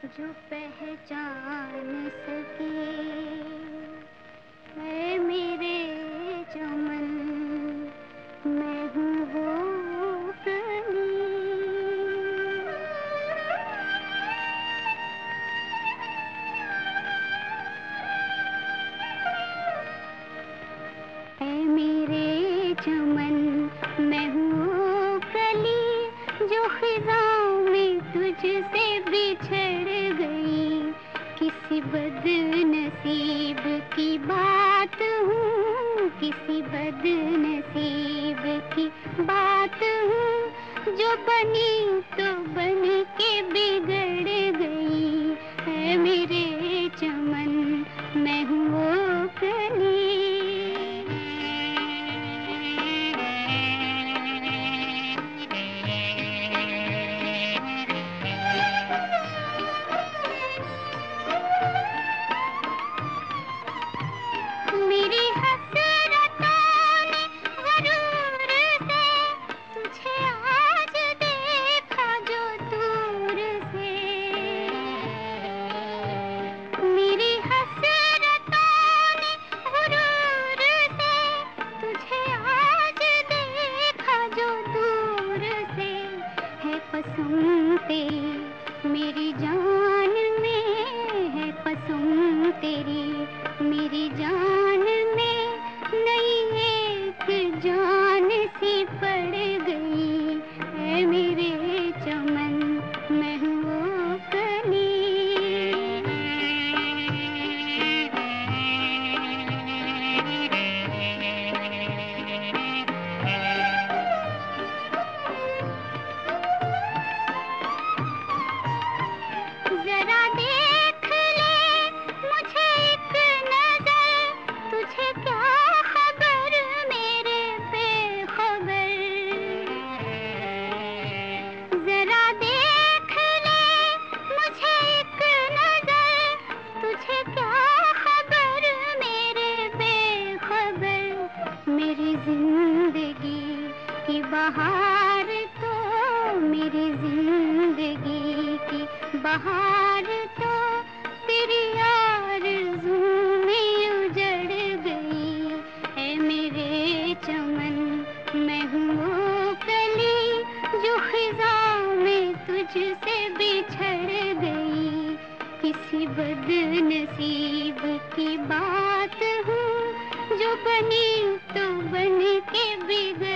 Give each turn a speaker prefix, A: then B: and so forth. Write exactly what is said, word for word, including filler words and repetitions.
A: जो पहचान सके है मेरे चमन, मैं हूँ वो कली। है मेरे चमन, मैं हूँ वो कली जो खिज़ां में तुझसे बिछड़ गई। किसी बदनसीब की बात हूँ, किसी बदनसीब की बात हूँ जो बनी तो बन के बिगड़ गई। है मेरे चमन, मैं हूँ वो कली। मेरी हसरतों ने ग़रूर से तुझे आज देखा जो दूर से। मेरी हसरतों ने ग़रूर से तुझे आज देखा जो दूर से। है कसम तेरी मेरी जान में, है कसम तेरी मेरी जान में, नई एक जान सी पड़ गई। है मेरे चमन, मैं हूँ वो कली। जरा देख ले मुझे एक नजर, तुझे क्या खबर मेरे बेखबर। जरा देख ले मुझे एक नजर, तुझे क्या खबर मेरे बेखबर। मेरी जिंदगी की बहार तो, मेरी जिंदगी की बहार तो तेरी आरज़ू में उजड़ गई। है मेरे चमन, मैं हूँ वो कली जो खिज़ां में तुझसे बिछड़ गई। किसी बदनसीब की बात हूँ जो बनी तो बन के बिगड़